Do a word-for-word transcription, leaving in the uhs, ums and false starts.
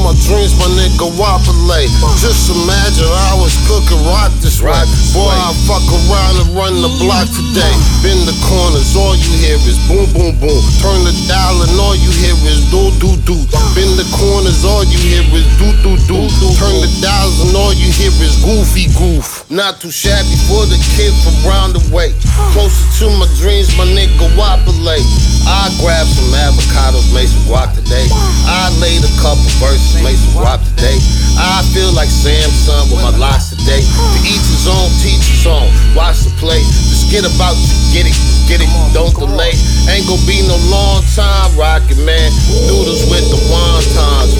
my dreams, my nigga Wapale. Just imagine I was cooking rock this way. Boy, I fuck around and run the block today. Bend the corners, all you hear is boom, boom, boom. Turn the dial and all you hear is do, do, do. Bend the corners, all you hear is do, do, do. Turn the dials and all you hear is goofy goof. Not too shabby for the kid from round the way. Closer to my dreams, my nigga Wapale. I grabbed some avocados, made some guac today. I laid a couple verses, made some guap today. I feel like Samson with my locks today. To each his own, teach his own. Watch the play. Just get about you, get it, get it, don't delay. Ain't gonna be no long time rockin', man. Noodles with the wontons.